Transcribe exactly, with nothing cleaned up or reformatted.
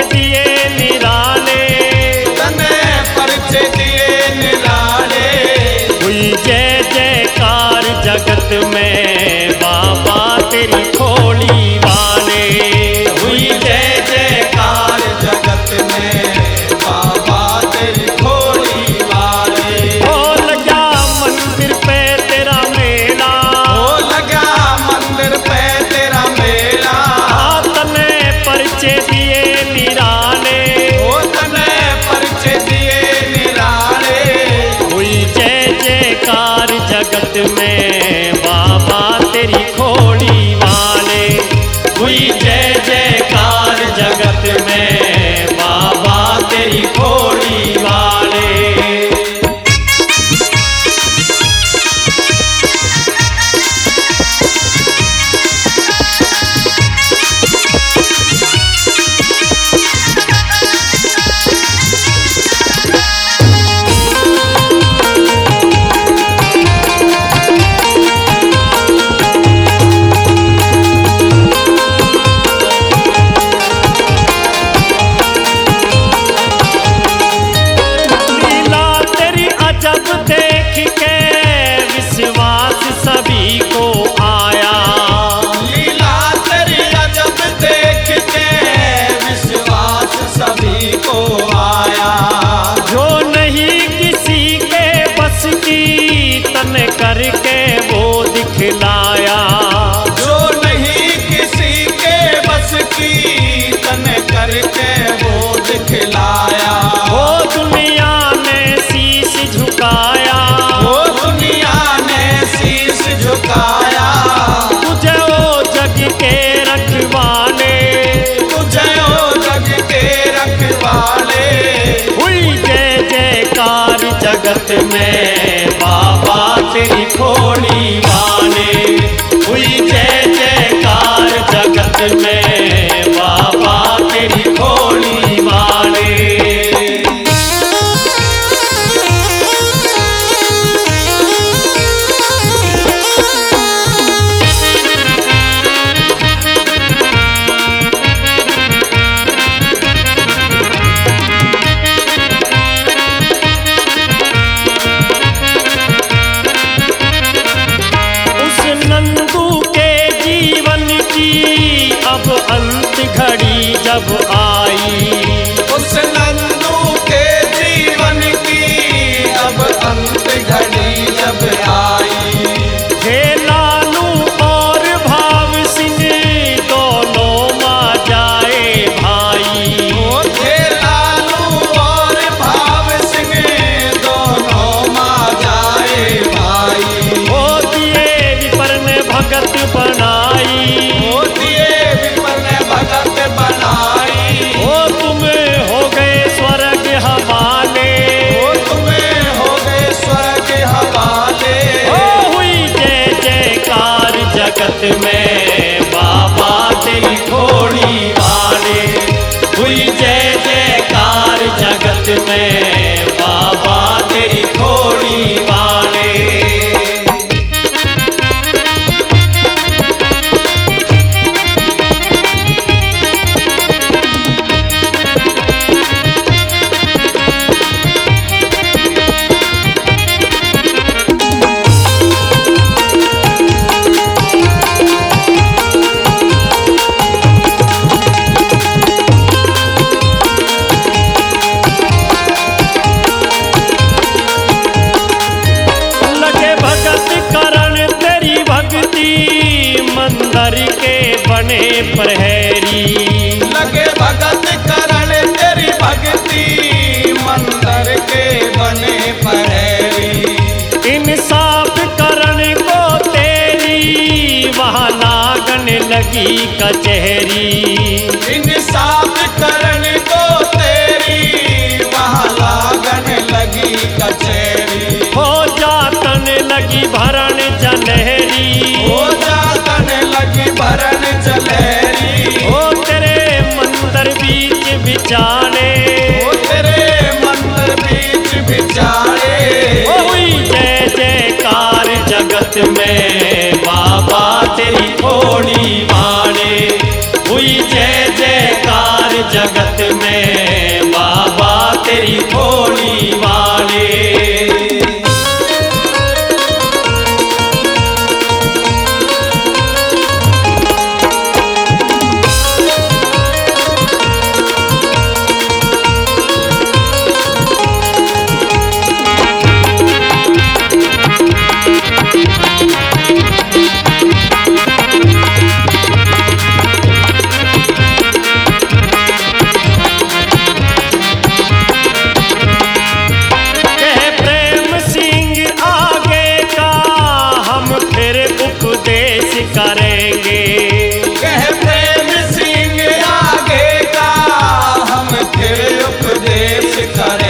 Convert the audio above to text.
दिए निराले, तने परिचय दिए निराले। हुई जय जयकार जगत में बाबा तेरी खोली वाले। हुई जय जयकार जगत में बाबा तेरी खोली वाले। हो लगा मंदिर पे तेरा मेला, हो लगा मंदिर पे तेरा मेला। तने परिचय दिए निराले, हो तने परिचय दिए निराले। हुई जय जयकार जगत में बाबा तेरी खोली वाले। हुई जय जयकार जगत में बाबा तेरी खोली वाले। लीला तेरी अजब देख के विश्वास सभी को आया। लीला तेरी अजब देख के विश्वास सभी को आया। जो नहीं किसी के बस की तन करके वो दिखलाया। जो नहीं किसी के बस की तन करके वो दिखलाया। वो दुनिया ने शीश झुकाया, वो दुनिया ने शीश झुकाया। तुझे वो जग के रखवाले, तुझे ओ जग के रखवाले। हुई जय जयकार जगत में बाबा तेरी खोली वाले। हुई जय जयकार जगत में बाबा तेरी खोली वाले। उस नंदू के जीवन की अब अंत घड़ी जब आई। उस नंदू के जीवन की अब अंत घड़ी जब आई। हे लालू और भाव सिंह दोनों माँ जाए भाई। ओ थे लालू और भाव सिंह दोनों माँ जाए भाई। हो दिए विपर ने भगत बनाई। ओ दिए विपर ने भगत बनाई। हो तुम हो गए स्वर्ग हवाले। ओ तुम्हें हो गए स्वर्ग हवाले। हो हुई जय जयकार जगत में बाबा तेरी खोली वाले। हुई जय जयकार जगत में बाबा तेरी खोली वाले। लगे भगत करण तेरी भक्ति मंदिर के बने प्रहरी। लगे भगत करण तेरी भक्ति मंदिर के बने प्रहरी। इंसाफ करण को तेरी वहाँ लागन लगी कचहरी। इंसाफ करण को तेरी वहाँ लागन लगी कचहरी। हो जातन लगी भरण जनहरी। हो जातन लगी भरण जलहरी। हो तेरे मंदिर बीच बिचारे। हो तेरे मंदिर बीच बिचारे। हो हुई जय जयकार जगत में बाबा तेरी खोली वाले। हुई जय जयकार जगत जगत में बाबा तेरी भोली वाले। करेंगे कह प्रेम सिंह आगे का हम फिर उपदेश करें।